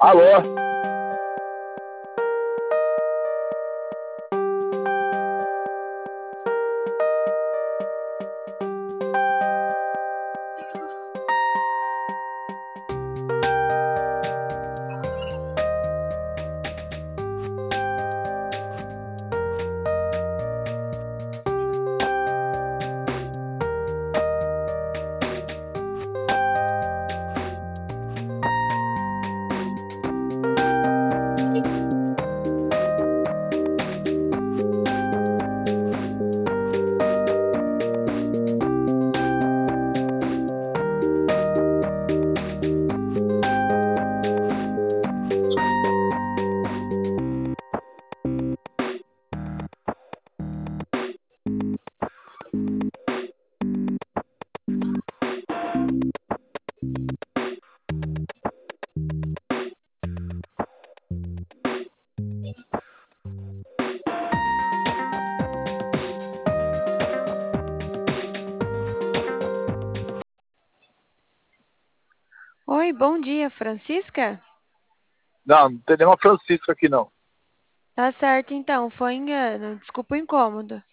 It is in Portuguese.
Alô? Oi, bom dia, Francisca? Não, não tem nenhuma Francisca aqui não. Tá certo então, foi engano. Desculpa o incômodo.